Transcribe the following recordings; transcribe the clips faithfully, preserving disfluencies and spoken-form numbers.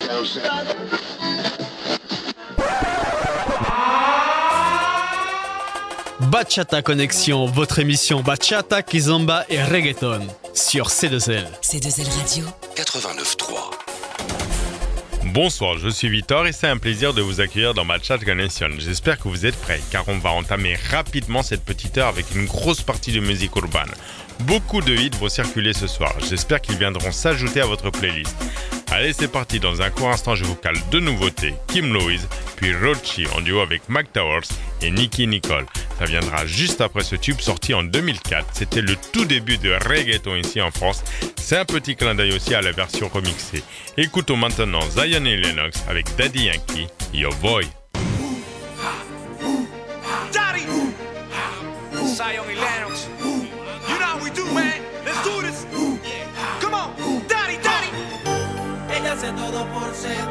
Bachata Connexion, votre émission Bachata, Kizomba et Reggaeton sur C deux L. C deux L Radio quatre-vingt-neuf trois. Bonsoir, je suis Victor et c'est un plaisir de vous accueillir dans Bachata Connexion. J'espère que vous êtes prêts car on va entamer rapidement cette petite heure avec une grosse partie de musique urbaine. Beaucoup de hits vont circuler ce soir. J'espère qu'ils viendront s'ajouter à votre playlist. Allez, c'est parti. Dans un court instant, je vous cale deux nouveautés. Kim Louise, puis Rochi en duo avec Mac Towers et Nicki Nicole. Ça viendra juste après ce tube sorti en deux mille quatre. C'était le tout début de reggaeton ici en France. C'est un petit clin d'œil aussi à la version remixée. Écoutons maintenant Zion et Lennox avec Daddy Yankee, Yo Boy. Daddy! Zion y Lennox. You know how we do, man. Let's do this. Come on, Daddy, Daddy. Ella hace todo por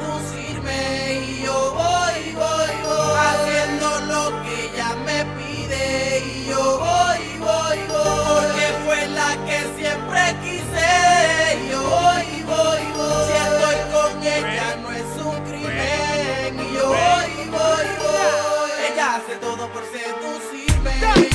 seducirme y yo voy, voy, voy haciendo lo que ella me pide y yo voy, voy, voy porque fue la que siempre quise y yo voy, voy, voy si estoy con ella no es un crimen y yo voy, voy, voy ella hace todo por seducirme.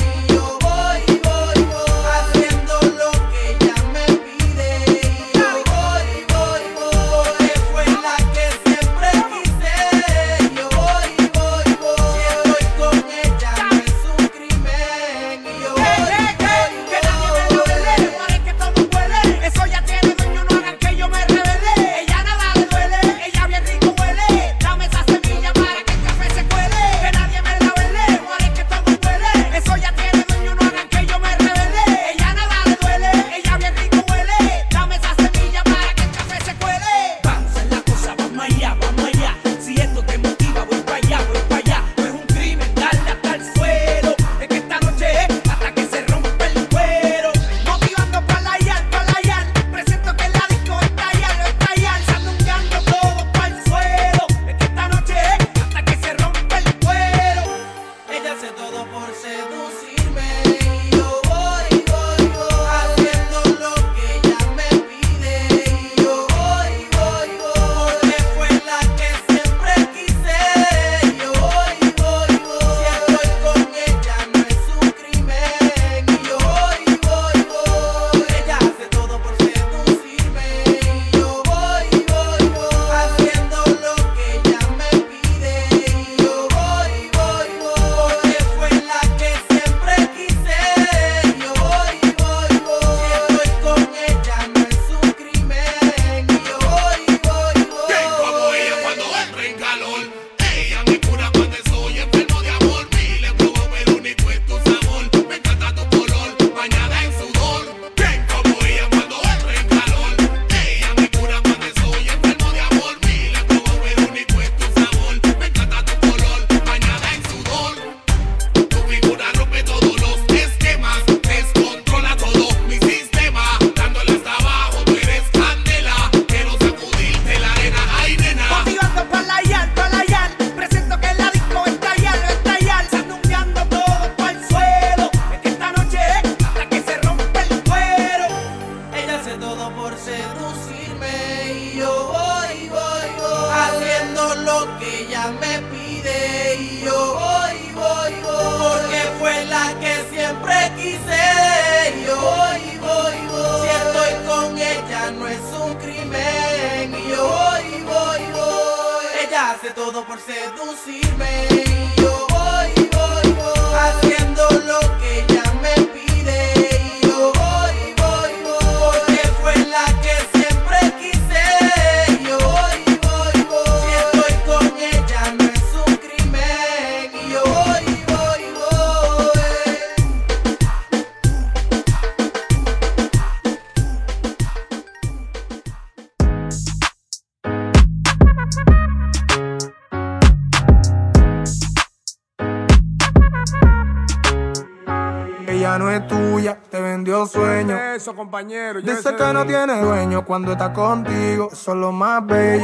Compañero, dice que no tiene dueño cuando está contigo, eso es lo más bello.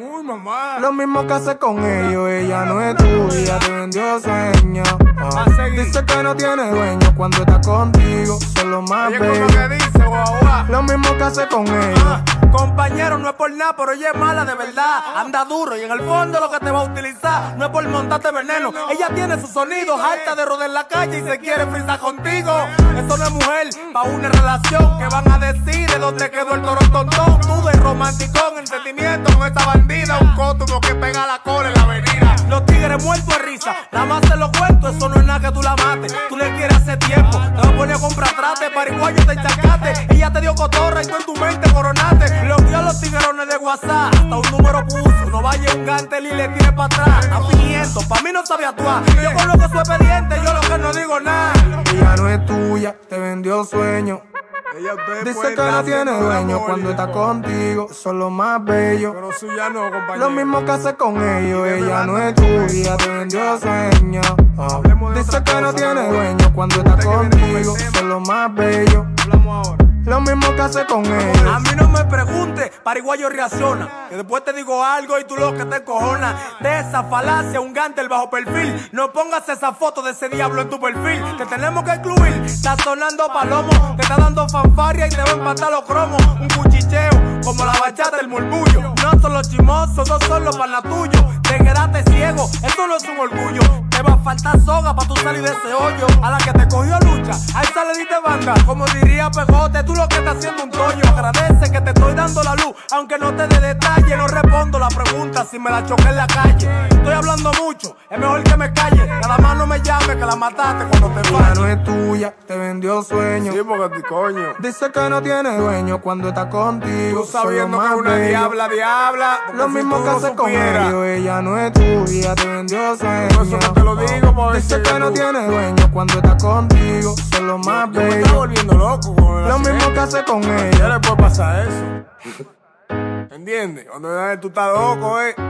Uy, mamá. Lo mismo que hace con ellos, ella no es tuya, te vendió sueño. Ah. Dice que no tiene dueño cuando está contigo, son lo más bello. ¿Cómo que dice, guau, guau? Lo mismo que hace con ellos. Ah, compañero, no es por nada, pero ella es mala de verdad. Anda duro y en el fondo lo que te va a utilizar no es por montarte veneno. Ella tiene sus sonidos, harta de rodar la calle y se quiere frisar contigo. Eso no es mujer pa' una relación. Que van a decir de dónde quedó el toro tontón. Tú de romanticón, entendimiento con esta bandida. Un cótumo que pega la cola en la avenida. Los tigres muertos de risa, nada más te lo cuento. Eso no es nada que tú la mates. Tú le quieres hace tiempo, te vas a poner a comprar trate. Pariguayo te encharcaste, ella te dio cotorra y tú en tu mente coronaste. Bloqueó a los tiguerones de WhatsApp, hasta un número puso. No vaya un gantel y le tire para atrás. Está fingiendo, pa' mí no sabe actuar. Yo conozco su expediente, yo lo que no digo nada. Ella no es tuya, te vendió sueño. Ella dice que no tiene dueño cuando está contigo, son lo más bello. Pero suya no, compañero. Lo mismo que hace con ellos, ella no es tuya, te vendió sueño. Oh. Dice que no tiene dueño cuando está contigo, son lo más bello. Hablamos ahora. Lo mismo que hace con ellos. A mí no me preguntes, pariguayo reacciona. Que después te digo algo y tú lo que te encojonas. De esa falacia, un gantel bajo perfil. No pongas esa foto de ese diablo en tu perfil. Te tenemos que incluir. Está sonando palomo, te está dando fanfarria y te va a empatar los cromos. Un cuchicheo, como la bachata del murmullo. No son los chimosos, no son los panas tuyos. Te quedaste ciego, eso no es un orgullo. Te va a faltar soga pa' tú salir de ese hoyo. A la que te cogió lucha, a esa le diste banda. Como diría Pegote, tú lo que estás haciendo un toño. Agradece que te estoy dando la luz, aunque no te dé detalle. No respondo la pregunta si me la choqué en la calle. Estoy hablando mucho, es mejor que me calle. Nada más no me llame que la mataste cuando te ella falles. no es tuya, te vendió sueño. Sí, porque coño. Dice que no tiene dueño cuando está contigo, Tú son lo sabiendo que más es una bello. diabla, diabla. Lo si mismo tú que no hace con supieras. ellos, ella no es tuya, te vendió sueño. Por eso no te lo digo, por Dice decir que no tú. tiene dueño cuando está contigo, son lo más Yo me estoy bello. volviendo loco con el Lo accidente. mismo que hace con Ya ella. le puede pasar eso. ¿Entiendes? Cuando tú estás loco, eh.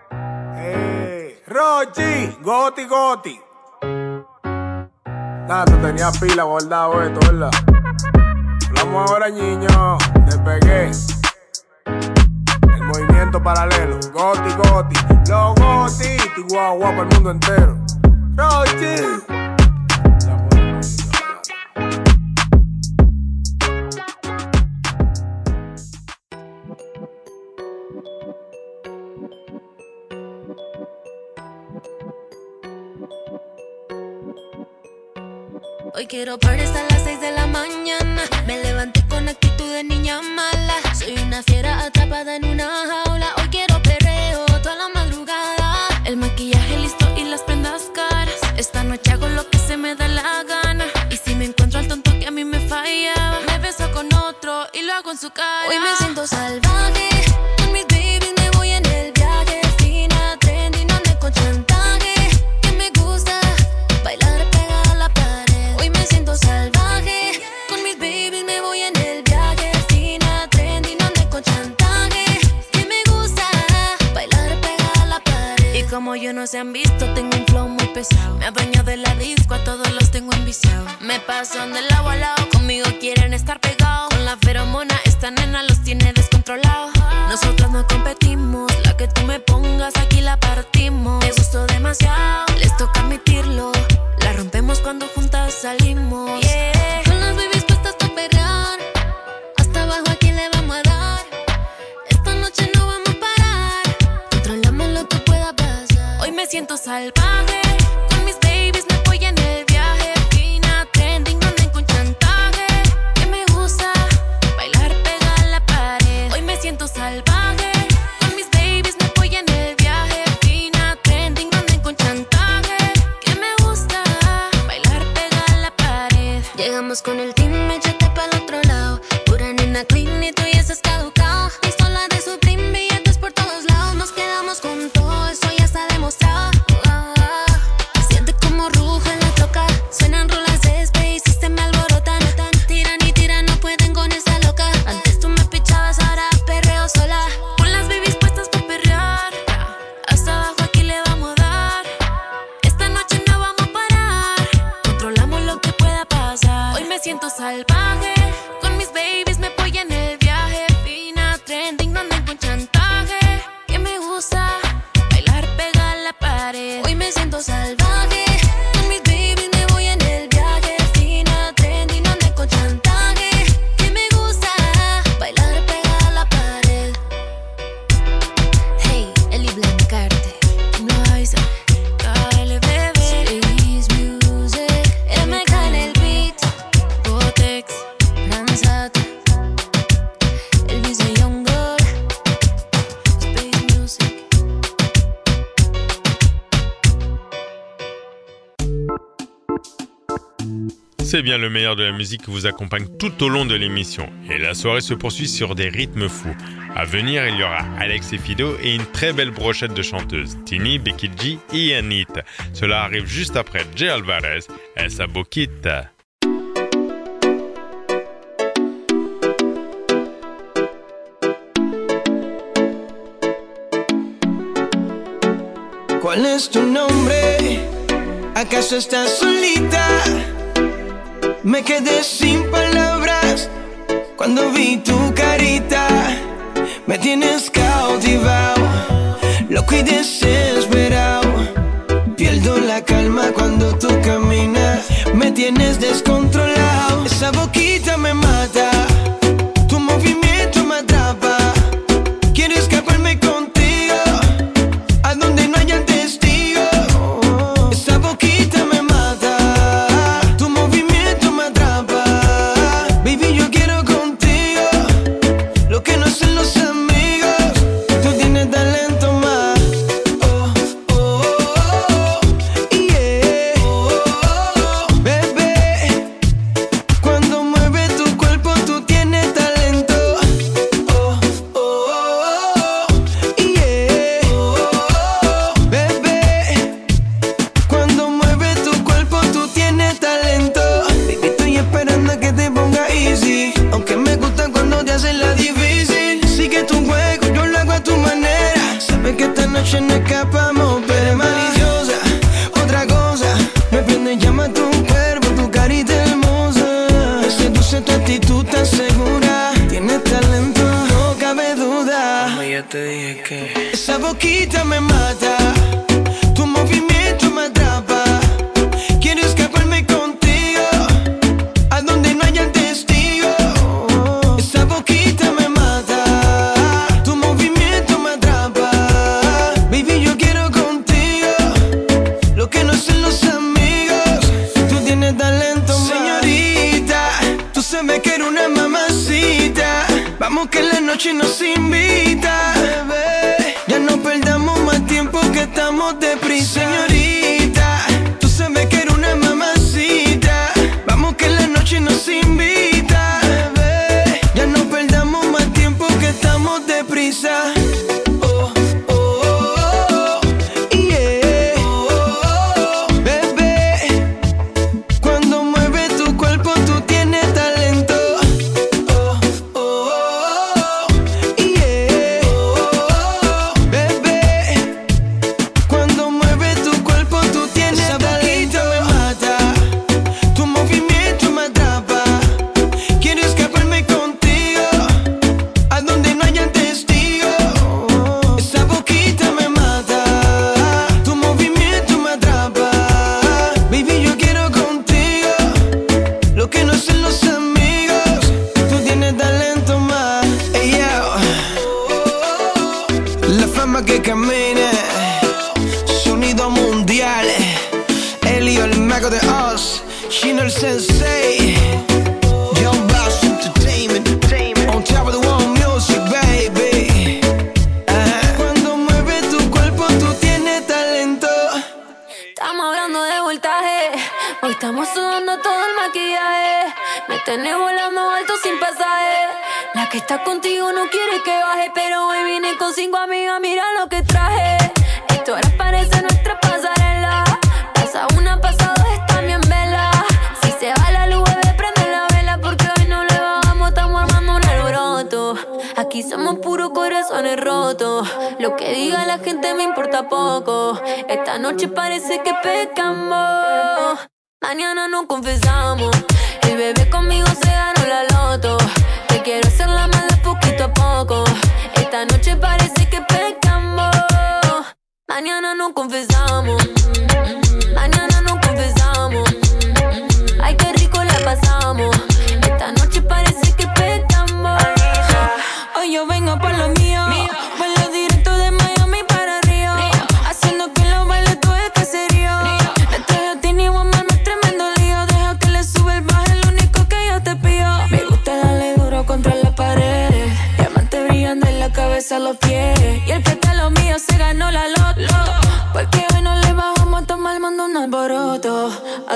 Eh. Rochi, Goti, Goti. Nada, tú tenías pila guardado esto, ¿verdad? Hablamos ahora, niño. Despegué. El movimiento paralelo. Goti, Goti. Los Goti. Guau, guau, para el mundo entero. Rochi. Hoy quiero party hasta las seis de la mañana. Me levanté con actitud de niña mala. Soy una fiera atrapada en una jaula. Hoy quiero perreo toda la madrugada. El maquillaje listo y las prendas caras. Esta noche hago lo que se me da la gana. Y si me encuentro al tonto que a mí me fallaba, me beso con otro y lo hago en su cara. Hoy me siento salvaje. Con mis babies me voy en el viaje. Fina, trendy, no ando con chantaje. Que me gusta bailar pegada a la pared. Hoy me siento salvaje. Con mis babies me voy en el viaje. Fina, trendy, no ando con chantaje. Que me gusta bailar pegada a la pared. Y como yo no se han visto, tengo un flow muy pesado. Me adueño de la disco, a todos los tengo enviciados. Me pasan del lado a lado, conmigo quieren estar pegados. Con la feromona, esta nena los tiene descontrolados. Nosotros no competimos, la que tú me pongas aquí la partimos. Me gustó demasiado, les toca admitirlo. La rompemos cuando juntas salimos. Yeah. Con las babies puestas pa' perrear. Hasta abajo a quién le vamos a dar. Esta noche no vamos a parar. Controlamos lo que pueda pasar. Hoy me siento salvaje. Con mis babies me voy en el viaje. Fina, trending, no anden con chantaje. Que me gusta bailar pegada a la pared. Hoy me siento salvaje. Con mis babies me voy en el viaje. Fina, trending, no anden con chantaje. Que me gusta bailar pegada a la pared. Llegamos con el team, échate pa'l otro lado. Pura nena clean y tú y ese es caducado. Pistola de Supreme, billetes por todos lados. Nos quedamos con todo, eso ya está demostrado. Ah, C'est bien le meilleur de la musique qui vous accompagne tout au long de l'émission. Et la soirée se poursuit sur des rythmes fous. À venir, il y aura Alex et Fido et une très belle brochette de chanteuses, Tini, Becky G et Anita. Cela arrive juste après Jay Alvarez, Esa Boquita. ¿Cuál es tu nombre? ¿Acaso estás solita? Me quedé sin palabras cuando vi tu carita. Me tienes cautivado, loco y desesperado. Pierdo la calma cuando tú caminas. Me tienes descontrolado. Esa boquita me mata, tu movimiento me atrapa. Quiero escaparme contigo a donde no hayan testigos. Esa boquita me mata, tu movimiento me atrapa. Baby, yo quiero contigo lo que no hacen los amigos. Tú tienes talento más. Oh, oh, oh, yeah. Oh, bebé, cuando mueves tu cuerpo tú tienes talento. Oh, oh, oh, yeah. Oh, bebé, cuando mueves tu cuerpo tú tienes talento. Baby, estoy esperando a que te ponga easy, aunque me gusta cuando te hacen la difícil. Sigue tu juego, yo lo hago a tu manera. Sabes que esta noche no escapamos, pero maliciosa, otra cosa. Me prende, llama tu cuerpo, tu carita hermosa. Me seduce tu actitud tan segura. Tienes talento, no cabe duda. Como ya te dije que esa boquita me mata, tu movimiento me atrapa. Quiero escaparme contigo a donde no hayan testigos. Esa boquita me mata, tu movimiento me atrapa. Baby, yo quiero contigo lo que no hacen los amigos. Tú tienes talento, señorita. Tú sabes que eres una mamacita. Vamos que la noche nos invita, bebé. Ya no perdamos más tiempo que estamos deprisa. Señorita, tú sabes que eres una mamacita. Vamos que la noche nos invita, bebé. Ya no perdamos más tiempo que estamos deprisa. Oh, oh, oh, yeah. Oh, bebé, cuando mueves tu cuerpo tú tienes talento. Oh, oh, oh, yeah. Oh, bebé, cuando mueves tu cuerpo tú tienes talento. Esa boquita me mata, tu movimiento me atrapa. Quiero escaparme contigo a donde no hayan testigos. Esa boquita me mata, tu movimiento me atrapa. Baby, yo quiero contigo lo que no hacen los amigos. Tú tienes talento más. Ey, yo. La fama que camina, sonido mundial. Elio, el mago de Oz, Chino el sensei, Young Bass Entertainment, on top of the world music, baby. Ajá. Cuando mueves tu cuerpo tú tienes talento. Estamos hablando de voltaje, hoy estamos sudando todo el maquillaje. Me tenés volando alto sin pasaje. La que está contigo no quiere que baje, pero hoy vine con cinco amigas, mira lo que traje. Esto ahora parece nuestra pasarela. Pasa una, pasa dos, está bien vela. Si se va la luz, bebé, prende la vela, porque hoy no le bajamos, estamos armando un alboroto. Aquí somos puros corazones rotos. Lo que diga la gente me importa poco. Esta noche parece que pecamos, mañana nos confesamos. El bebé conmigo se ganó la loto. Te quiero hacer la mala poquito a poco. Esta noche parece que pecamos, mañana nos confesamos. Mañana nos confesamos. Ay, qué rico la pasamos. Esta noche parece que pecamos. Hoy yo vengo por lo mío, vuelo directo de Miami para Río, haciendo que los bailes todo es caserío. Le traje a Tini Woman, no es tremendo lío. Deja que le sube el bajo, es lo único que yo te pido. Me gusta darle duro contra la pared, diamantes brillando en la cabeza, los pies. Y el que está lo mío se ganó la loto, porque hoy no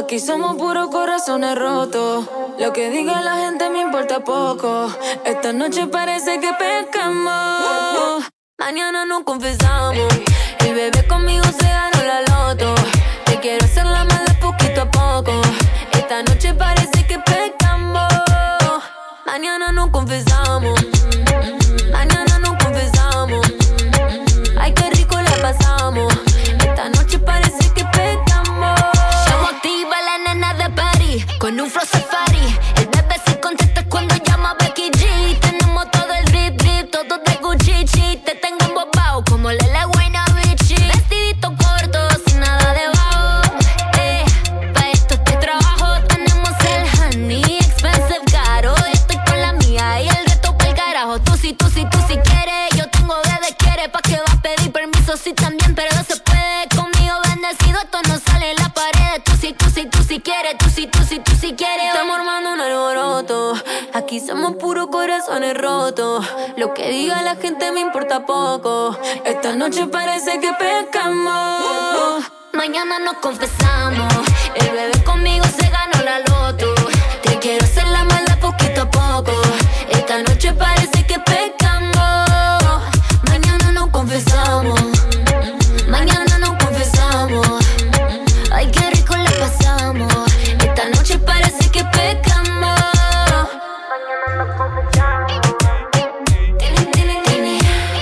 Aquí somos puros corazones rotos. Lo que diga la gente me importa poco. Esta noche parece que pescamos. Mañana nos confesamos. El bebé conmigo se ganó la loto. Te quiero hacer la mala poquito a poco. Esta noche parece que pescamos. Mañana nos confesamos. Mañana nos confesamos. Ay, qué rico la pasamos. Esta noche parece que pescamos. Llamo activa la nena de París con un flow safari. El bebé se contesta cuando llama a Becky G. Tenemos todo el drip drip, todo de Gucci. Te tengo embobado como Lele Guaynabichi. Vestidito corto, sin nada debajo. Eh, pa' esto te trabajo. Tenemos el honey, expensive caro. Estoy con la mía y el resto pa'l carajo. Tú sí, tú sí, tú sí quieres. Yo tengo de quiere. Pa' que va a pedir permiso, sí también, pero no se puede. Conmigo bendecido, esto no sale en la pared. Tú sí, tú sí, tú sí quieres. Tú sí, tú sí, tú sí quieres. Estamos armando un alboroto. Aquí somos puros corazones rotos. Lo que diga la gente me importa poco. Esta noche parece que pescamos. Mañana nos confesamos. El bebé conmigo se ganó la loto. Te quiero hacer la mala poquito a poco. Esta noche parece que pescamos. Mañana nos confesamos. Mañana nos confesamos. Ay, qué rico la pasamos. Esta noche parece que pescamos. Mañana nos confesamos. Tini, tini, tini.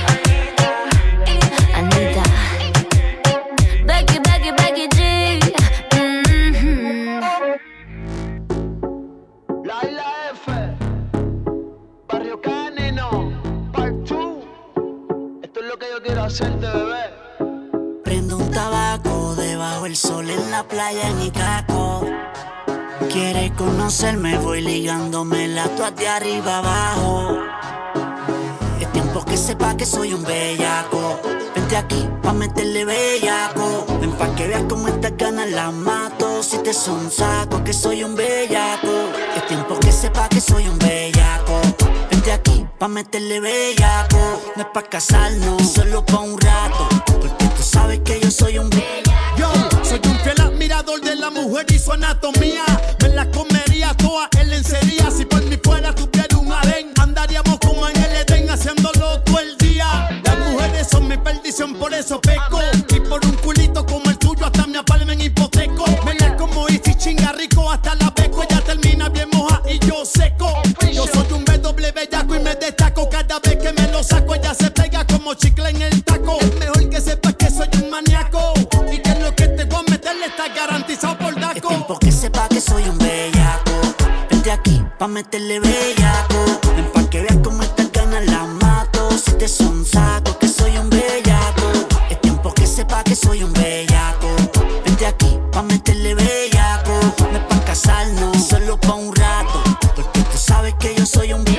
Anita. Becky, Becky, Becky G. Mm-hmm. La Isla F, Barrio Canino, Part dos. Esto es lo que yo quiero hacerte, bebé. Prendo un tabaco debajo el sol en la playa en Icaco. Quieres conocerme, voy ligándome la toa de arriba abajo. Es tiempo que sepa que soy un bellaco. Vente aquí pa' meterle bellaco. Ven pa' que veas cómo estas ganas las mato. Si te son saco que soy un bellaco. Es tiempo que sepa que soy un bellaco. Vente aquí pa' meterle bellaco. No es pa' casarnos, solo pa' un rato. Porque tú sabes que yo soy un bellaco. Yo soy un fiel admirador de la mujer y su anatomía. Me la comería toda en lencería. Si por mí fuera tuviera un harén, andaríamos como en el Edén haciéndolo todo el día. Las mujeres son mi perdición, por eso peco. Y por un culito como el tuyo hasta me apalmen en hipoteco. Me la como y si chinga rico hasta la peco. Ella termina bien moja y yo seco. Yo soy un B doble bellaco y me destaco. Cada vez que me lo saco ella se pega como chicle en el taco. Es mejor que sepas que soy un maníaco. Y que lo que te voy a meterle está garantizado por Daco. Es tiempo que sepa que soy un bellaco. Vente aquí pa' meterle bellaco. Ven pa' que veas cómo estas ganas las mato. Si te son saco que soy un bellaco. Es tiempo que sepa que soy un bellaco. Vente aquí pa' meterle bellaco. No es pa' casarnos, solo pa' un rato. Porque tú sabes que yo soy un bellaco.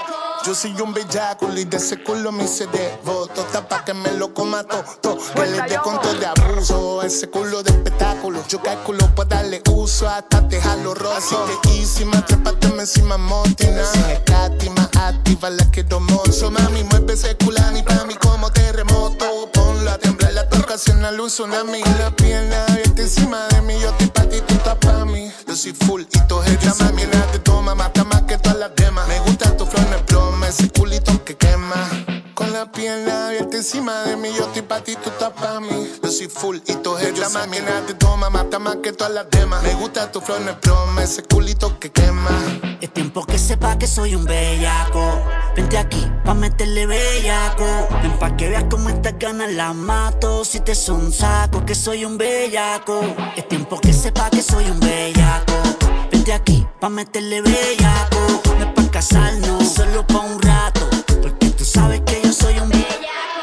Yo soy un bellaco y de ese culo me hice devoto. Tapa que me lo coma todo, que le dé control de abuso. Ese culo de espectáculo, yo calculo para darle uso hasta dejarlo roto. Así que easy, más trépateme encima motina. Sin escatima, activa la que domoso. Mami, mueve ese culani pa' mí como terremoto. Ponlo a temblar, la toca en la luz, tsunami. La pierna abierta encima de mí, yo estoy pa' ti, tú estás pa' mí. Yo soy full y todo es la mami, nada te toma, mata más que todas las demás. Me gusta tu flor, no es broma, ese culito que quema. Con la pierna abierta encima de mí, yo estoy pa' ti, tú estás pa' mí. Yo soy full y todo es la mami, nada te toma, mata más que todas las demás. Me gusta tu flor, no es broma, ese culito que quema. Es tiempo que sepa que soy un bellaco. Vente aquí pa' meterle bellaco. Ven pa' que veas cómo estas ganas las mato. Si te son saco que soy un bellaco. Es tiempo que sepa que soy un bellaco. Vente aquí pa' meterle bellaco. No es pa' casarnos, solo pa' un rato. Porque tú sabes que yo soy un bellaco.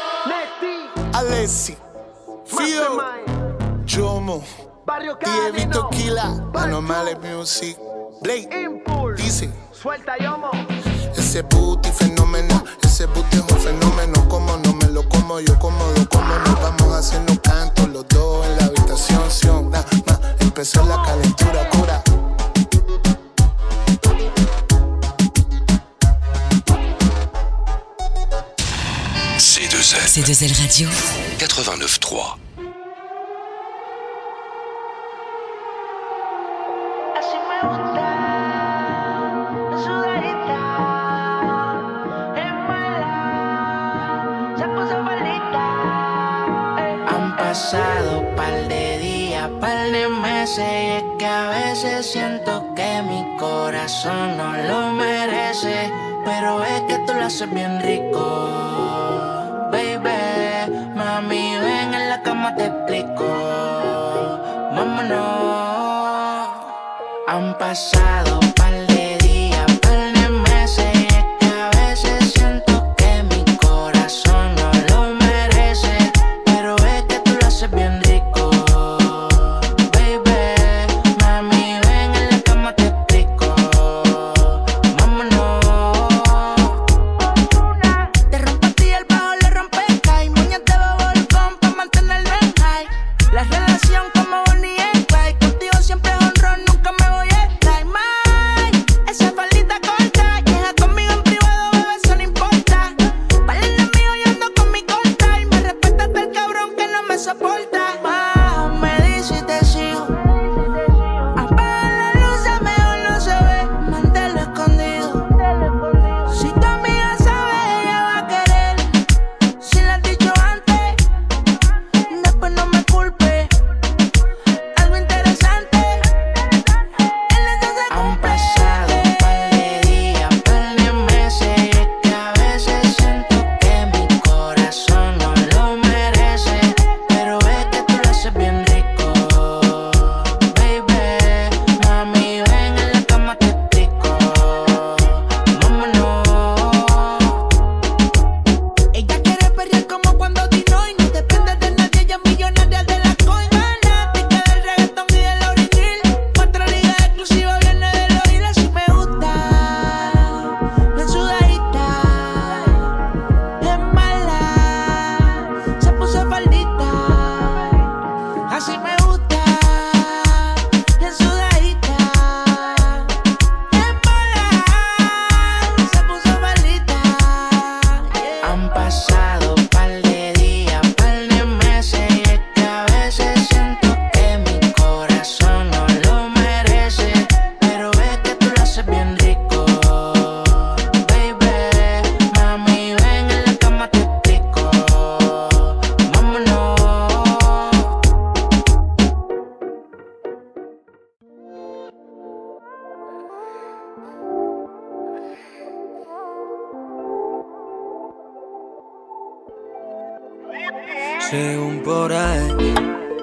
Alessi, Fio, Jomo, y Evito Kila, Anomales Music, Blake, dice, suelta Yomo. Ese booty fenómeno, ese booty es un fenómeno. Como no me lo como, yo como lo como. Nos vamos a hacer un canto, los dos en la habitación. Sion, nah, nah, empezó la calentura, cura. C deux L. C deux L Radio. quatre-vingt-neuf trois. pasado par de días, par de meses, y es que a veces siento que mi corazón no lo merece, pero es que tú lo haces bien rico, baby. Mami, ven en la cama te explico, vámonos. Han pasado par de días, par de meses, y es que a veces siento que mi corazón no lo merece, pero es que tú lo haces bien rico, baby. Mami, ven en la cama te explico, vámonos. Te rompo a ti el bajo, le rompe el high, moñas de bobolcón pa' mantenerlo en high. La relación como Bonnie y Clyde, contigo siempre es honrón, nunca me voy a estar mal. Esa faldita corta, llega conmigo en privado, bebé, eso no importa. Para el enemigo yo ando con mi corta, y me respeta hasta el cabrón que no me soporta. Ah, me dice y te sigo. Apaga la luz, ya mejor no se ve, manténlo escondido. Si tu amiga sabe, ella va a querer. Si le has dicho antes, después no me culpe. Algo interesante. Han pasado par de días, par de meses, y es que a veces siento que mi corazón no lo merece, pero es que tú lo haces bien rico, baby. Mami, ven en la cama te explico, vámonos. Ella quiere perrear como cuando Dinoy, no depende de nadie, ella es millonaria de la coin. Fanática del reggaetón y del Lauryn Hill, cuatro ligas exclusivas viene de los hilos. Así me gusta, bien sudadita, es mala, se puso faldita. Así me gusta, bien sudadita, es mala, se puso faldita. Han pasado par de días, par de meses, y es que a veces siento que mi corazón no lo merece, pero es que tú lo haces bien rico, baby. Mami, ven en la cama te explico, vámonos. Según por ahí,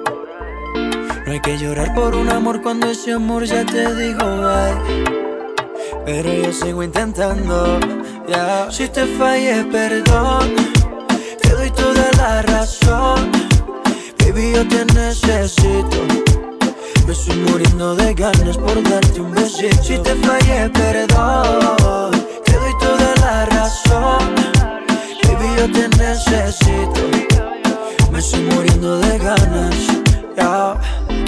no hay que llorar por un amor cuando ese amor ya te dijo bye. Pero yo sigo intentando, ya. Si te fallé, perdón, te doy toda la razón. Baby, yo te necesito, me estoy muriendo de ganas por darte un besito. Si te fallé, perdón, te doy toda la razón. Baby, yo te necesito, me estoy muriendo de ganas, yeah.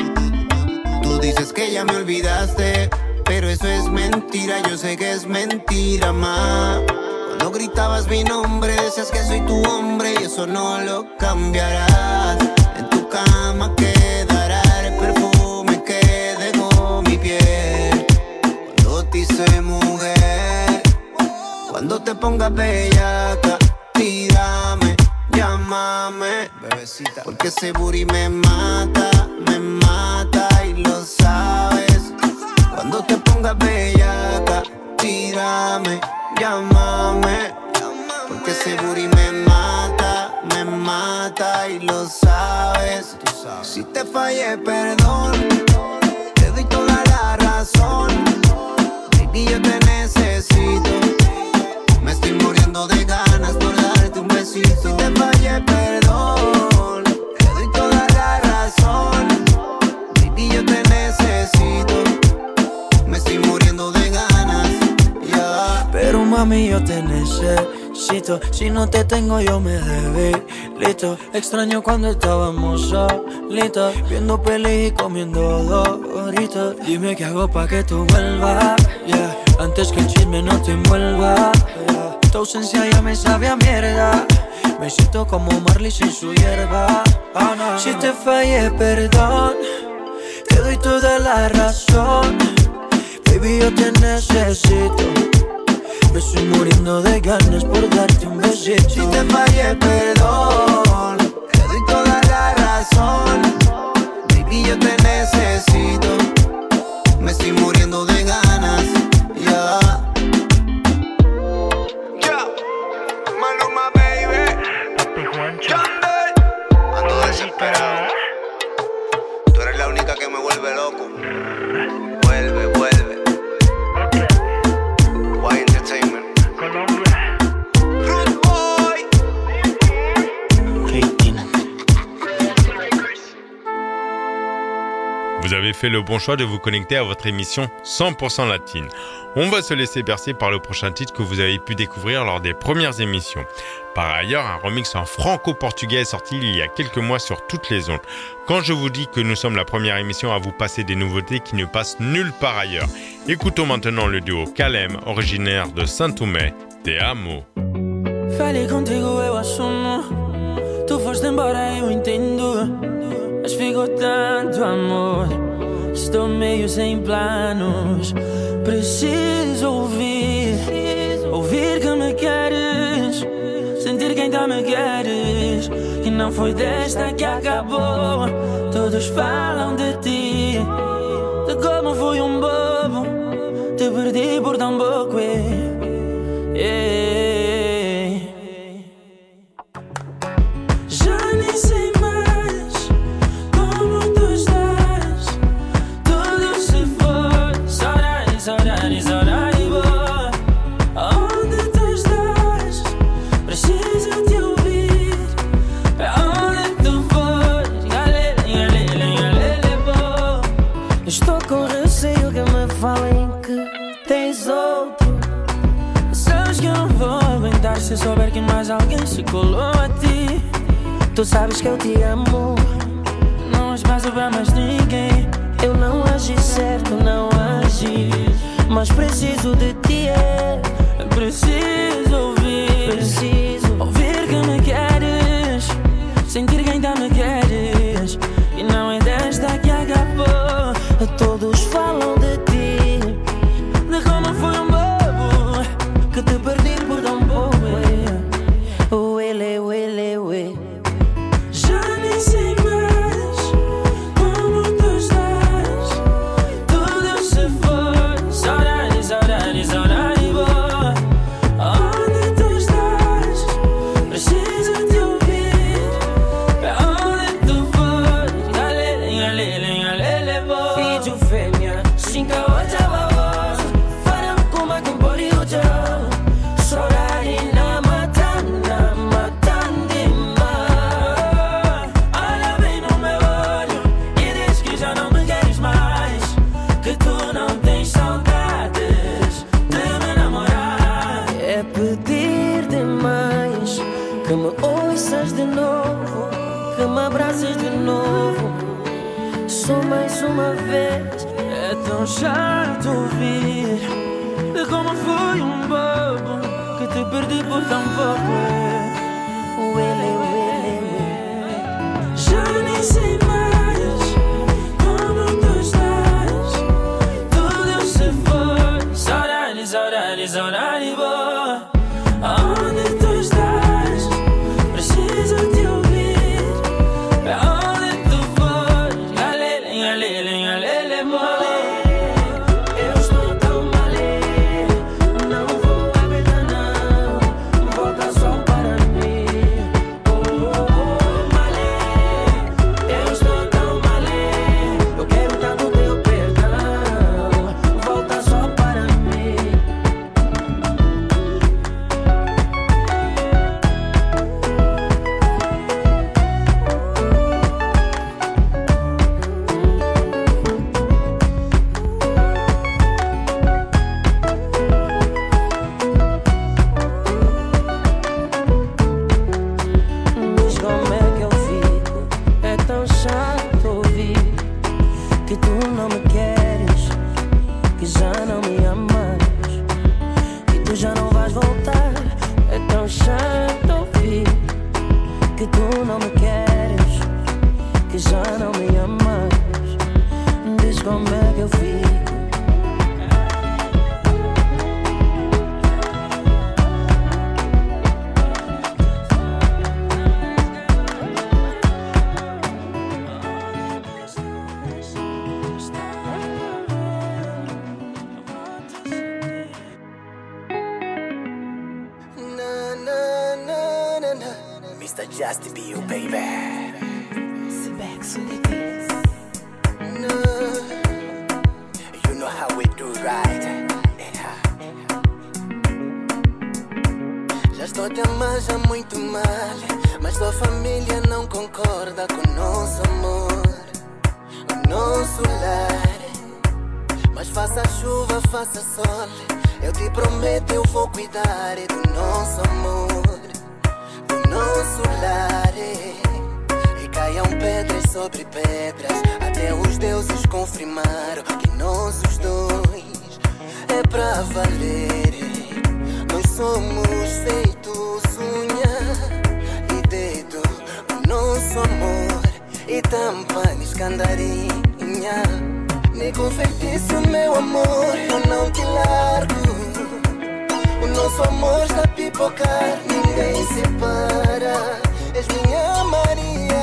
Tú dices que ya me olvidaste, pero eso es mentira, yo sé que es mentira, ma. Cuando gritabas mi nombre, decías que soy tu hombre y eso no lo cambiarás. En tu cama quedará el perfume que dejó mi piel cuando te hice mujer. Cuando te pongas bellaca, tírame, llámame, bebecita, porque ese booty me mata, me mata y lo sabes. Cuando te pongas bellaca, tírame, llámame, porque ese booty me mata, me mata y lo sabes. Si te fallé, perdón, te doy toda la razón. Baby, yo te necesito, me estoy muriendo de ganas por darte un besito. Si te fallé, perdón, te doy toda la razón. Baby, yo te necesito, me estoy muriendo de ganas, yeah. Pero mami, yo te necesito, si no te tengo yo me debilito. Extraño cuando estábamos solitos, viendo pelis y comiendo doritos. Dime qué hago pa' que tú vuelvas, yeah. Antes que el chisme no te envuelva, yeah. Tu ausencia ya me sabe a mierda, me siento como Marley sin su hierba, oh, no. Si te fallé, perdón, te doy toda la razón. Baby, yo te necesito, me estoy muriendo de ganas por darte un besito. Si te fallé, perdón, te doy toda la razón. Vous avez fait le bon choix de vous connecter à votre émission cent pour cent latine. On va se laisser bercer par le prochain titre que vous avez pu découvrir lors des premières émissions. Par ailleurs, un remix en franco-portugais est sorti il y a quelques mois sur toutes les ondes. Quand je vous dis que nous sommes la première émission à vous passer des nouveautés qui ne passent nulle part ailleurs. Écoutons maintenant le duo Calem, originaire de São Tomé, Te Amo. Falei contigo, eu assumo. Tu foste embora, eu entendo. Mas ficou tanto amor. Estou meio sem planos. Preciso ouvir, ouvir que me queres, sentir que ainda me queres, que não foi desta que acabou. Todos falam de ti, de como fui um bobo, te perdi por tão pouco. eh, eh. Já nem sei mais como tu estás. Tudo se foi, saudade, saudade, saudade boa. Onde tu estás? Preciso te ouvir. Aonde tu fores? Galera, galera, galera boa. Estou com receio que me falem que tens outro. Sabes que eu não vou aguentar se souber que mais alguém se colou a ti. Tu sabes que eu te amo, não há espaço pra mais ninguém. Eu não agi certo, não agi, mas preciso de ti, é. Preciso ouvir, preciso ouvir que me queres, sentir que ainda me queres, e não é desta que acabou. Todos falam de ti, de como fui um bobo, que te perdi por tão pouco. Uele, uele, uele. Já nem sei mais como tu estás. Tudo se foi, saudade, saudade, saudade boa. Onde tu estás? Preciso te ouvir. Aonde tu fores? Galera, galera, galera boa. Filho fêmea, cinca ocha babos. Farão kuma com body ocha. Saudade na matana, matande mais. Olha bem no meu olho e diz que já não me queres mais, que tu não tens saudades de me namorar. É pedir demais que me ouças de novo, que me abraces de novo. Só mais uma vez. É tão chato ouvir de como fui um bobo, que te perdi por tão pouco. Uele, uele, uele. Já nem sei mais como tu estás. Tudo se foi, saudade, saudade, saudade boa. Aonde tu estás? Preciso te ouvir. Aonde tu fores? Galera, galera, galera boa. Eu estou tão mal, não vou aguentar não. Volta só para mim. Oh, oh, oh, malê. Eu estou tão mal, eu quero tanto teu perdão. Volta só para mim. Diz como é que eu fico, é tão chato ouvir que tu não me queres, que já não me amas, que tu já não vais voltar. É tão chato ouvir que tu não me queres, que já não me amas. Diz como é que eu fico. mister Just Be You, baby. You know how we do, right? Já estou a te amar já muito mal, mas tua família não concorda com nosso amor. nosso lar. Mas faça chuva, faça sol, eu te prometo eu vou cuidar do nosso amor, do nosso lar. E caiam pedras sobre pedras, até os deuses confirmaram que nós os dois é pra valer. Nós somos feitos unha e dedo, o nosso amor e tampa de escandarinha. Nem com feitiço, meu amor, eu não te largo. O nosso amor está a pipocar, ninguém separa. És minha Maria,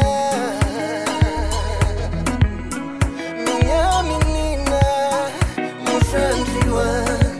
minha menina, Mujandriwa.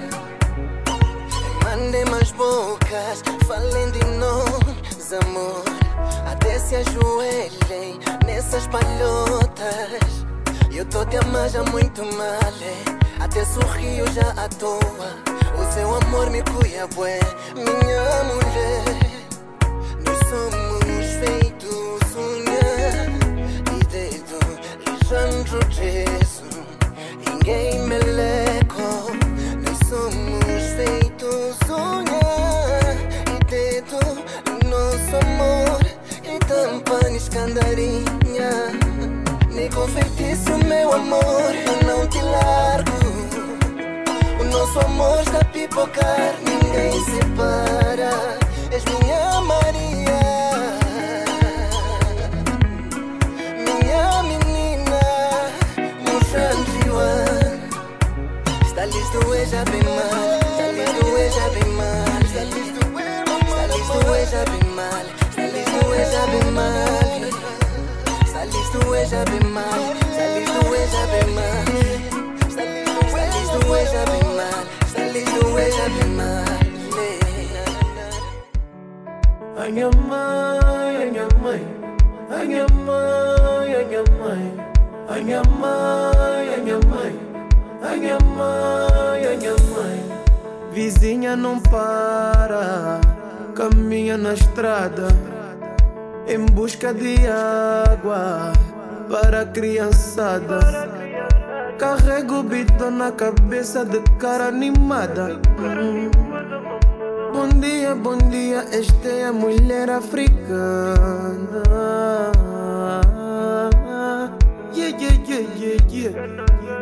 Mandem mais bocas, falem de nós, amor. Até se ajoelhem nessas palhotas. Eu tô te amando já muito mal, até sorrio já à toa. O seu amor me cuida, bué, minha mulher. Nós somos feitos unha e dedo, Lisandro Gesso, ninguém meleco. Nós somos feitos unha e dedo, nosso amor e tampa de escandarinha. Nem com feitiço, meu amor, eu não te largo. O nosso amor está a pipocar, ninguém separa. És minha Maria, minha menina, Mujandriwa. Está listo, é já bem mal. Está listo, é já bem mal. Está listo, é já bem mal. Está listo, é já bem mal. Está listo, é já bem mal. Está listo, é já bem mal. Está listo, é já bem mal. Está listo, é já bem mal. A minha mãe, a minha mãe, a minha mãe, a minha mãe, a minha mãe, a minha mãe, a minha mãe, a minha mãe. Vizinha não para, caminha na estrada em busca de água para a criançada. Carrego o bidão na cabeça de cara animada. Hum. Bom dia, bom dia, esta é a mulher africana. Yeah, yeah, yeah, yeah, yeah.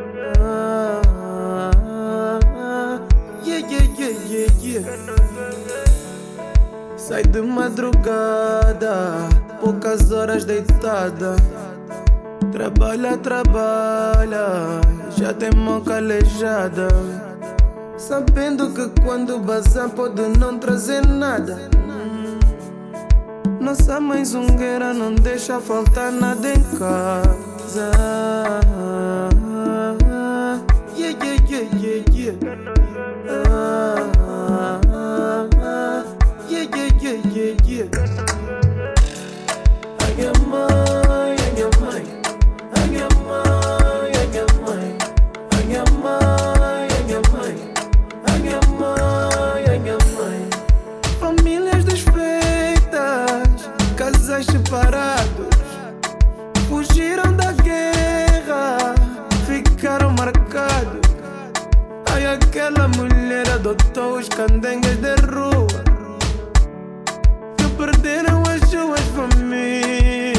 Yeah, yeah, yeah, yeah, yeah. Sai de madrugada, poucas horas deitada. Trabalha, trabalha, já tem mão calejada. Sabendo que quando bazar pode não trazer nada. Nossa mãe zungueira não deixa faltar nada em casa. Yeah, yeah, yeah, yeah, yeah. Yeah, yeah, yeah, yeah, yeah. A minha mãe, a minha mãe, a minha mãe, a minha mãe, a minha mãe, a minha mãe, a minha mãe, a minha mãe. Famílias desfeitas, casais separados, fugiram da guerra, ficaram marcados. Ai, aquela mulher adotou os candengues de rua, perderam as suas famílias.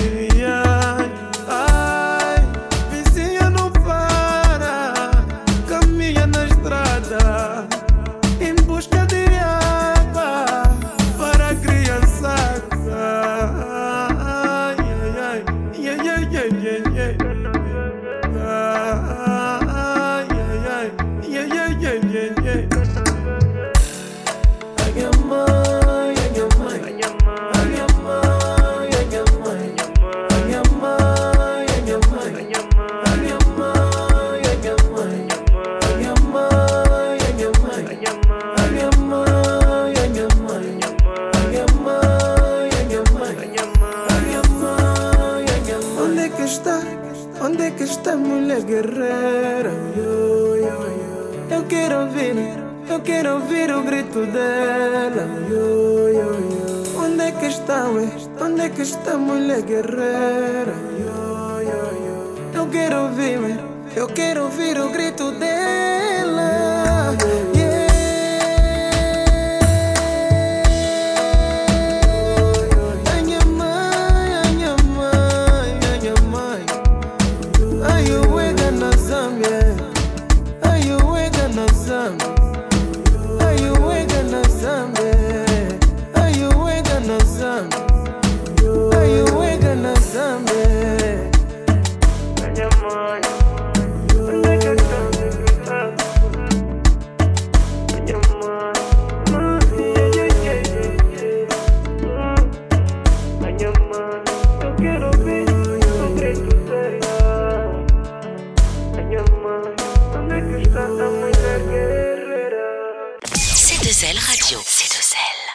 Ai, vizinha não para, caminha na estrada em busca de água para a criançada. Ai, ai, ai, ai, ai, ai, ai, ai, ai, ai, ai, ai, ai, ai. A minha mãe, a minha mãe, onde é que está mulher guerreira? Yo, yo, yo. Eu quero ouvir, eu quero ouvir o grito dela. Yo, yo, yo. Onde é que está, ué? Onde é que está mulher guerreira? Yo, yo, yo. Eu quero ouvir, Eu quero ouvir o grito dela. Yeah. A minha mãe, a minha mãe, a minha mãe. Ai, eu ega na Zâmbia. Ai, eu ega na Zâmbia. Ai, eu ega na Zâmbia. Ai, eu ega na Zâmbia. Ai, eu ega na Zâmbia. A minha mãe. C deux L Radio. C deux L.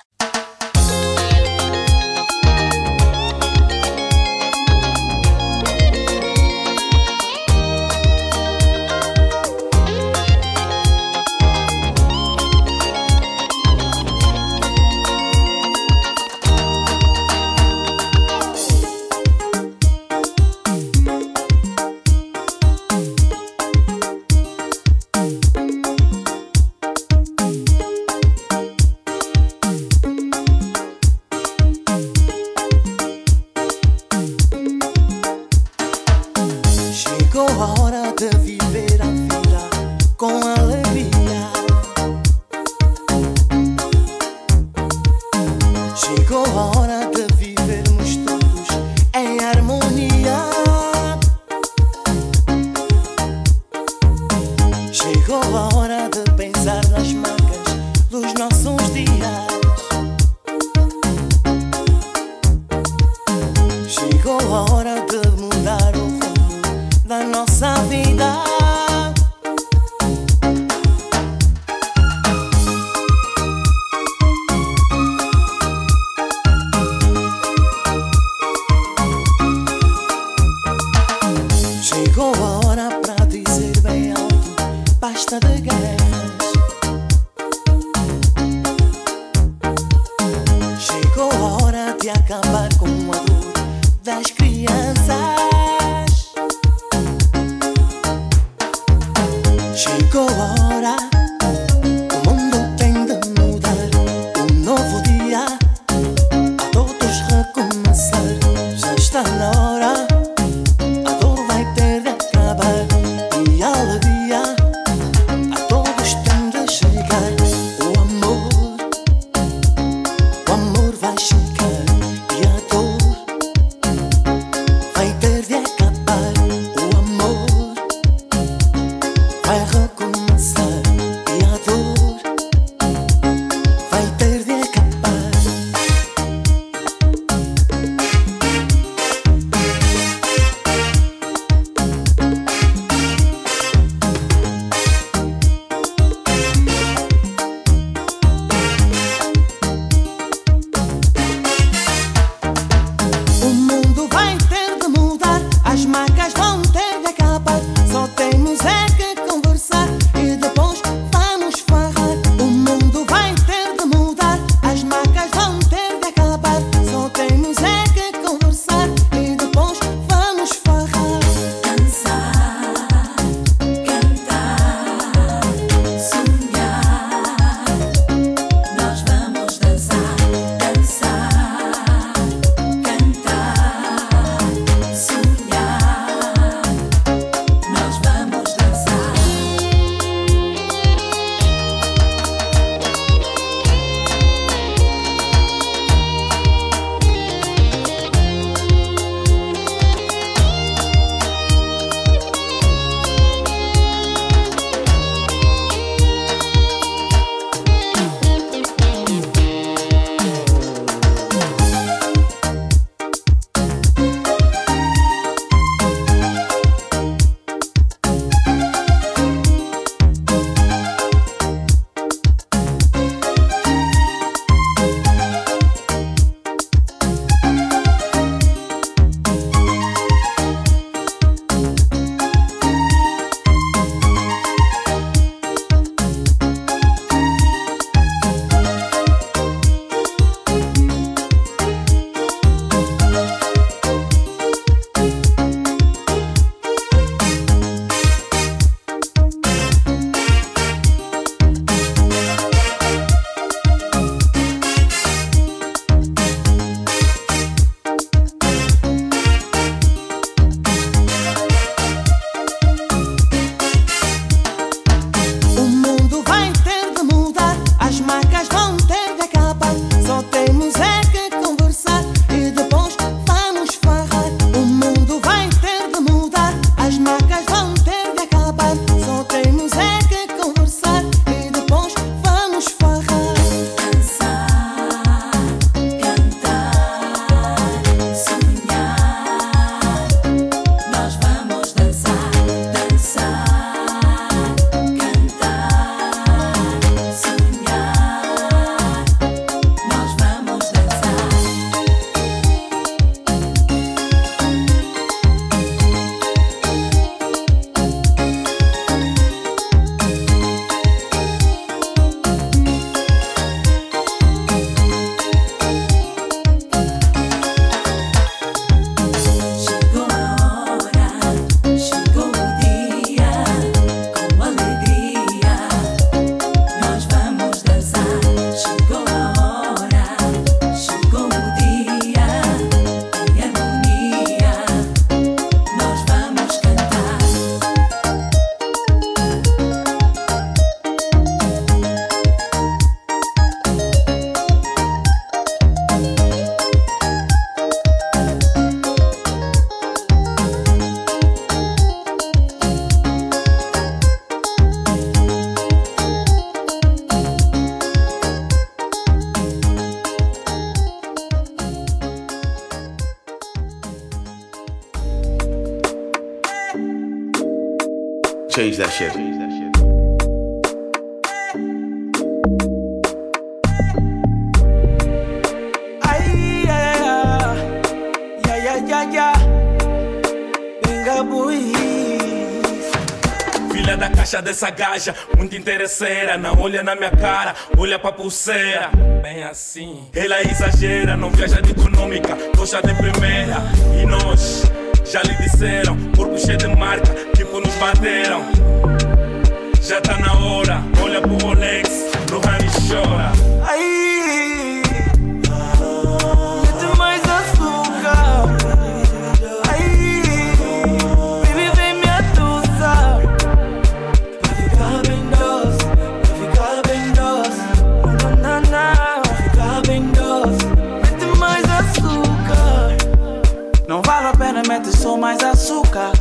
Chegou a hora de viver a vida com alegria. Chegou a hora de vivermos todos em harmonia. Chegou a hora de pensar nas marcas dos nossos dias. Chegou a hora de mudar o rumo da nossa vida. Chegou a hora para dizer bem alto, basta de guerras. Chegou a hora de acabar com a dor das crianças. Chegou a hora, o mundo tem de mudar. Um novo dia, a todos recomeçar. Já está na hora, a dor vai ter de acabar. E a alegria, a todos tem de chegar. O amor, o amor vai chegar. E a dor vai ter Change that shit. Ay, yeah, yeah, yeah, yeah, yeah. Venga, boy. Filha da caixa dessa gaja, muito interesseira. Não olha na minha cara, olha pra pulseira. Bem assim, ela exagera, não viaja de econômica, gosta de primeira. E nós, já lhe disseram, corpo cheio de marca, tipo nos bateram. Já tá na hora, olha pro Rolex, Lohane chora. Ai, mete mais açúcar. Ai, baby, vem me atuçar. Vai ficar bem doce, vai ficar bem doce. Na, na, na, vai ficar bem doce. Mete mais açúcar. Não vale a pena, mete só mais açúcar.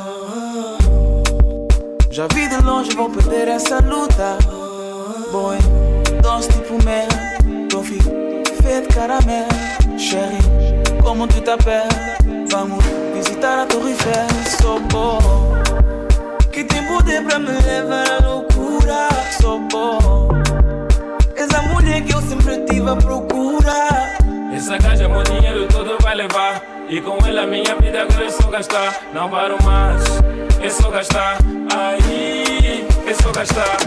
Já vi de longe, vou perder essa luta. Boy, doce tipo mel, toffee, feito caramelo. Sherry, como tu tá perto, vamos visitar a Torre Eiffel. Sou bom, que tem poder pra me levar à loucura. Sou bom, essa mulher que eu sempre tive a procura. Essa gaja, meu dinheiro todo vai levar. E com ela minha vida agora é só gastar. Não paro mais, é só gastar. Aí, é só gastar.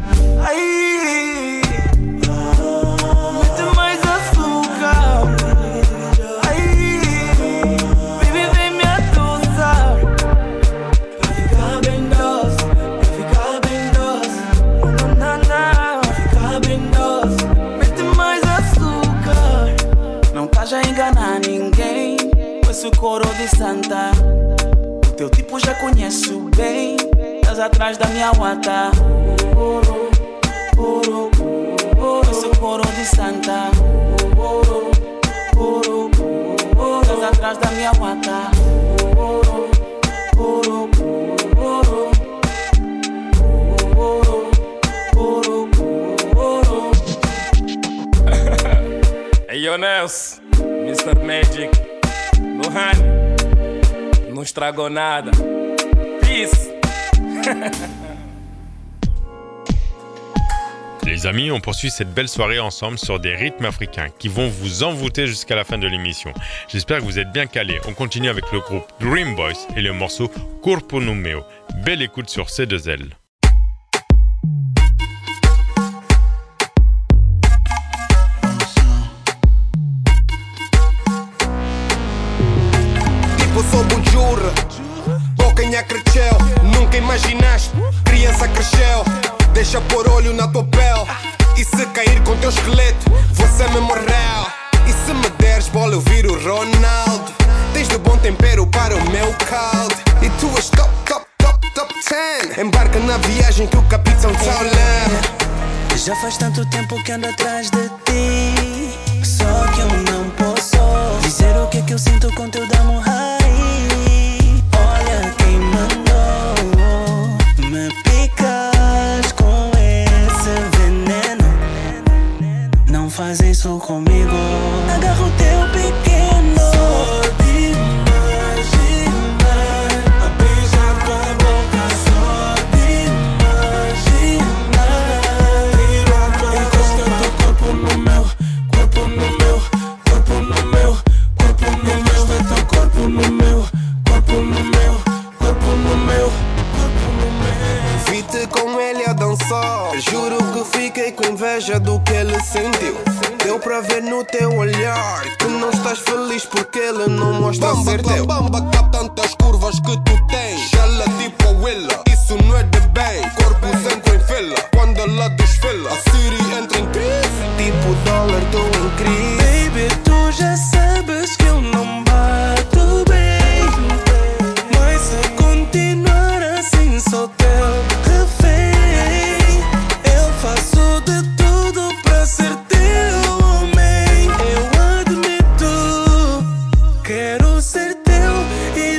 Aí, mete mais açúcar. Aí, baby, vem me atuçar. Vai ficar bem doce, vai ficar bem doce. Na, na, vai ficar bem doce. Mete mais açúcar. Não tá já enganar ninguém com esse coro de santa. O teu tipo já conheço bem. Estás atrás da minha wata. Oro, oro, oro. Esse coro de santa. Oro, oro, oro. Estás atrás da minha wata. Oro, oro, oro. Oro, oro, oro. Hey, yo, Nels, mister Magic, Lohane, não estragou nada. Peace. Les amis, on poursuit cette belle soirée ensemble sur des rythmes africains qui vont vous envoûter jusqu'à la fin de l'émission. J'espère que vous êtes bien calés. On continue avec le groupe Dream Boys et le morceau Corpo no Meu. Belle écoute sur C deux L. Tipo sou bonjour, bocanha cresceu, nunca imaginaste, criança cresceu. Deixa pôr olho na tua pele. E se cair com teu esqueleto, você me morreu. E se me deres bola eu viro Ronaldo. Tens de bom tempero para o meu caldo. E tu és top, top, top, top ten. Embarca na viagem que o capitão tá olhando. Já faz tanto tempo que ando atrás de ti. Só que eu não posso dizer o que é que eu sinto com teu damo raiz. Olha quem mandou me picas com esse veneno. Não faz isso comigo. Agarra o teu pequeno. Só de imaginar a beijar tua boca. Só de imaginar encosta teu corpo no meu, corpo no meu, corpo no meu, corpo no meu. Encosta teu corpo no meu, corpo no meu, corpo no meu, corpo no meu. Vi-te com ele a dançar. Juro que fiquei com inveja do que ele sentiu. Deu pra ver no teu olhar que não estás feliz porque ele não mostra bamba, ser teu. Bamba, cá tantas curvas que tu tens. Ela tipo a Willa, isso não é de bem. Corpos entram em fila, quando ela desfila, a Siri entra em crise. Tipo dólar, tô em crise. Baby, tu já sabes que eu não bato bem. Mas se continuar assim sou teu refém. Eu faço de tudo pra ser teu homem. Eu admito, quero ser teu e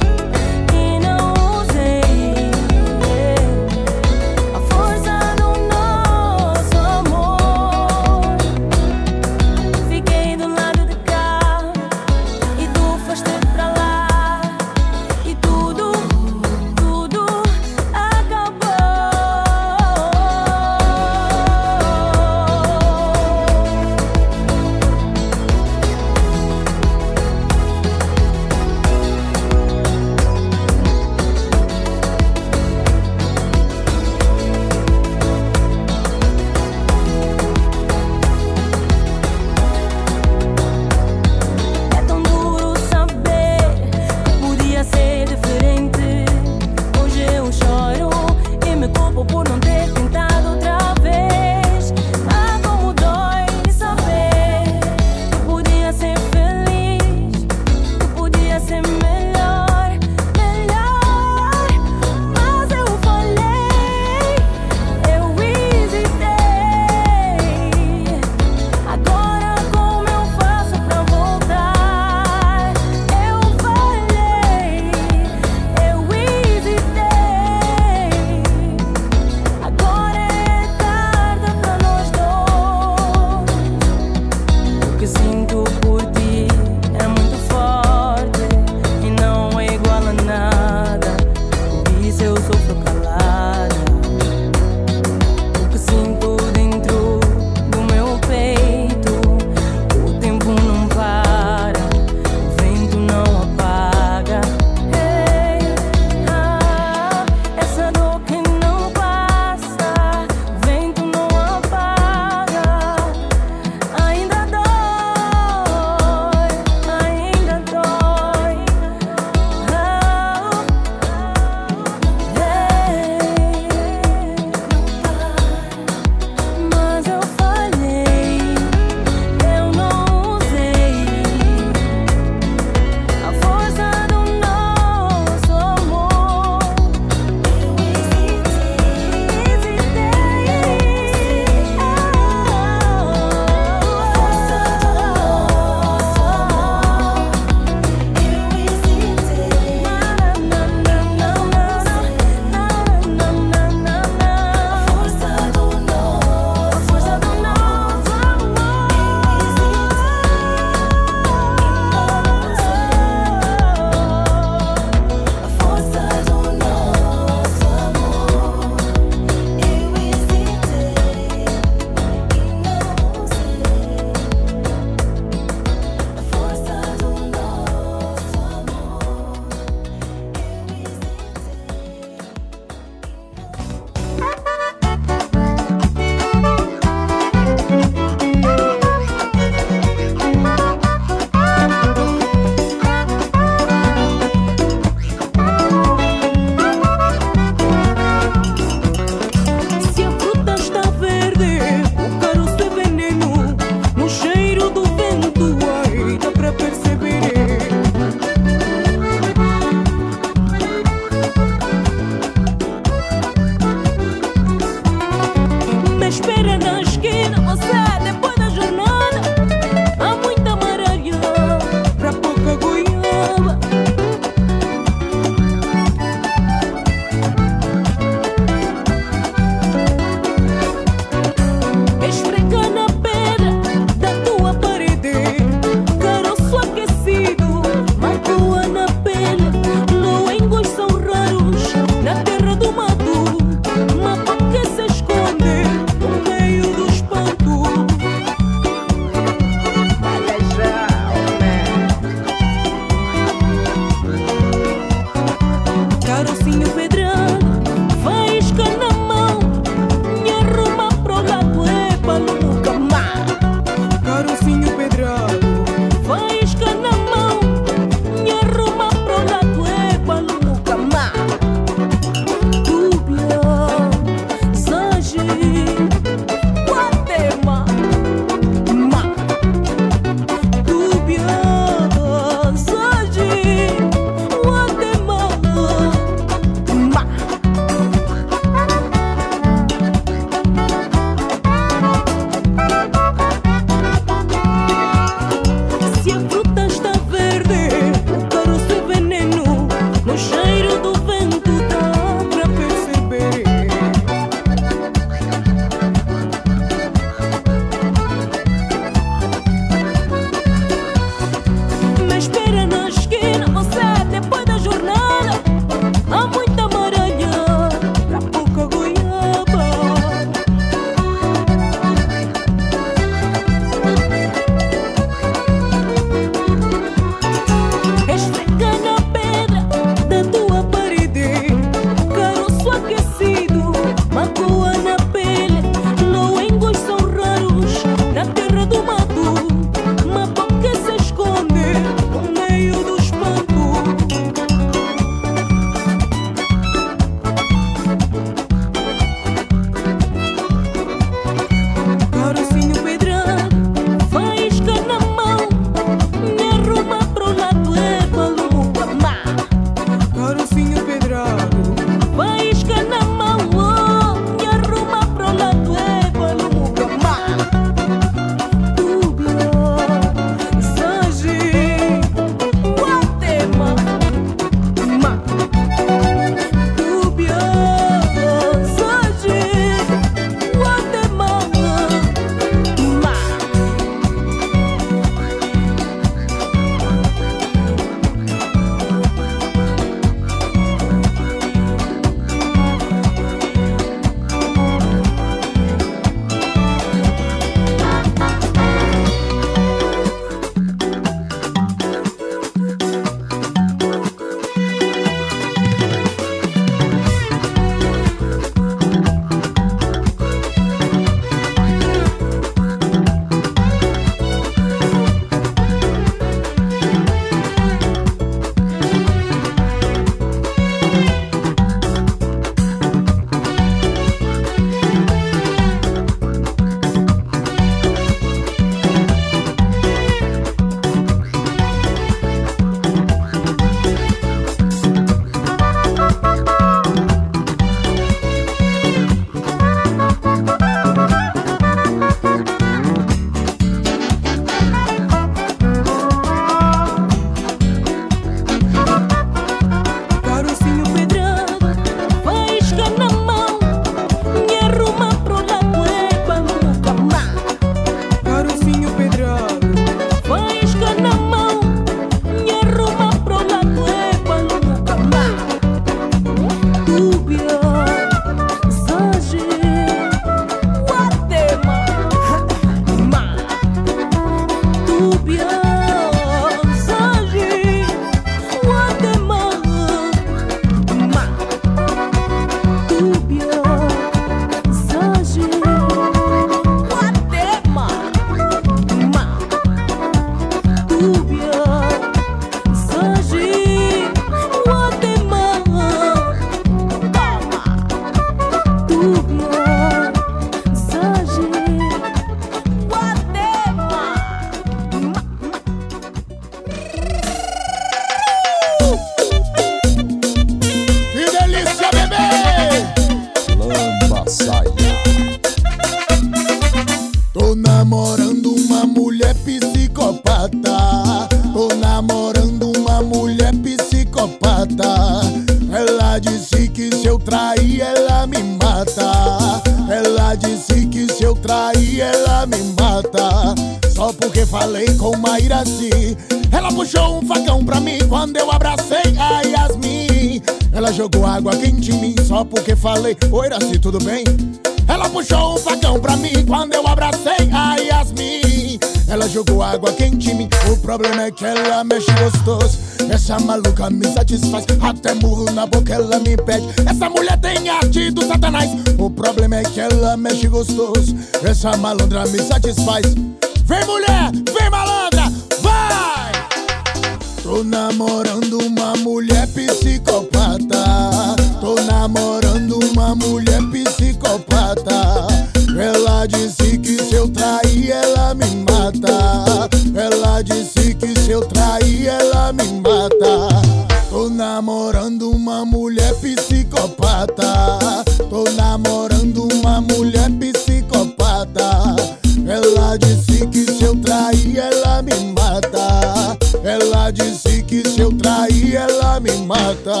mata. Ela disse que se eu trair, ela me mata. Ela disse que se eu trair, ela me mata. Só porque falei com Mairaci. Ela puxou um facão pra mim quando eu abracei a Yasmin. Ela jogou água quente em mim só porque falei: oi, Iraci, tudo bem? Ela puxou um facão pra mim quando eu abracei a Yasmin. Ela jogou água quente em mim. O problema é que ela mexe gostoso. Essa maluca me satisfaz. Até murro na boca ela me pede. Essa mulher tem arte do satanás. O problema é que ela mexe gostoso. Essa malandra me satisfaz. Vem mulher, vem malandra, vai! Tô namorando uma mulher psicopata. Tô namorando uma mulher psicopata. Ela disse que se eu trair ela me mata. Ela disse que se eu trair ela me mata. Tô namorando uma mulher psicopata. Tô namorando uma mulher psicopata. Ela disse que se eu trair ela me mata. Ela disse que se eu trair ela me mata.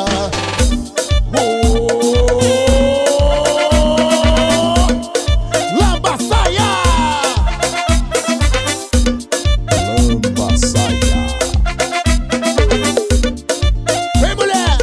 Oh, Lambaçaia! Lambaçaia. Vem mulher!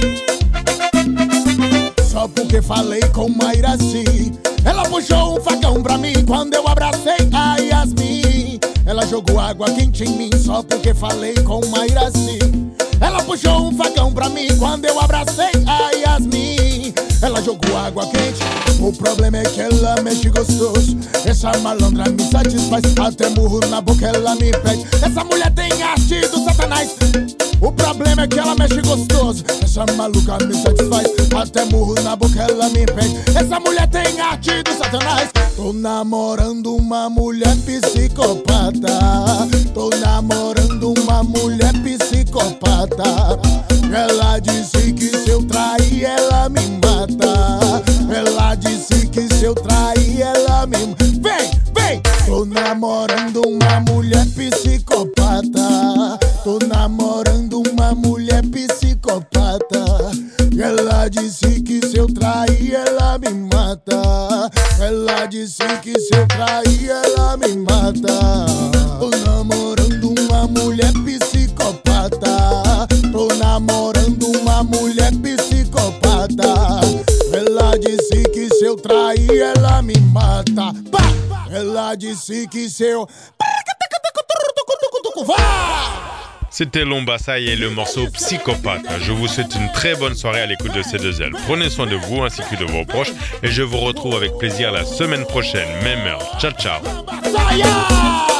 Só porque falei com Mairaci. Ela puxou um facão pra mim quando eu abracei a Yasmin. Ela jogou água quente em mim só porque falei com Mairaci. Ela puxou um facão pra mim quando eu abracei a Yasmin. Ela jogou água quente. O problema é que ela mexe gostoso. Essa malandra me satisfaz. Até murro na boca ela me pede. Essa mulher tem arte do satanás. O problema é que ela mexe gostoso. Essa maluca me satisfaz. Até murro na boca ela me pede. Essa mulher tem arte do satanás. Tô namorando uma mulher psicopata. Tô namorando uma mulher psicopata. Ela disse que se eu trair ela me mata. Ela disse que se eu trair ela me mata. Vem, vem! Tô namorando uma mulher psicopata. Tô namorando uma mulher psicopata. Ela disse que se eu trair ela me mata. Ela disse que se eu trair ela me mata. Tô namorando uma mulher psicopata. Tô namorando uma mulher psicopata. Ela disse que se eu trair ela me mata. Pá! Ela disse que se eu... C'était Lambaçaia et le morceau Psychopathe. Je vous souhaite une très bonne soirée à l'écoute de C deux L. Prenez soin de vous ainsi que de vos proches et je vous retrouve avec plaisir la semaine prochaine, même heure. Ciao, ciao.